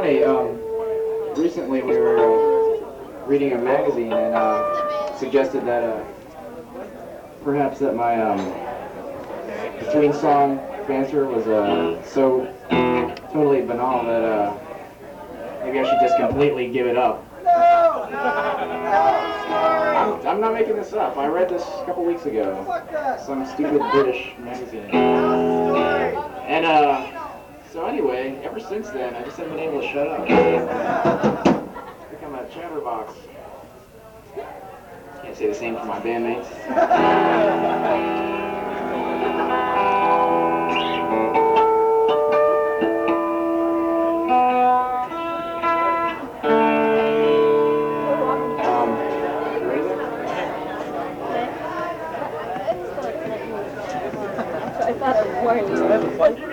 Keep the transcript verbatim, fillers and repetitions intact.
Hi, um, recently we were uh, reading a magazine and uh, suggested that uh, perhaps that my um, between song banter was uh, so totally banal that uh, maybe I should just completely give it up. I'm, I'm not making this up. I read this a couple weeks ago. Some stupid British magazine. And uh, so anyway, ever since then, I just haven't been able to shut up. I've become a chatterbox. Can't say the same for my bandmates. I thought it was more.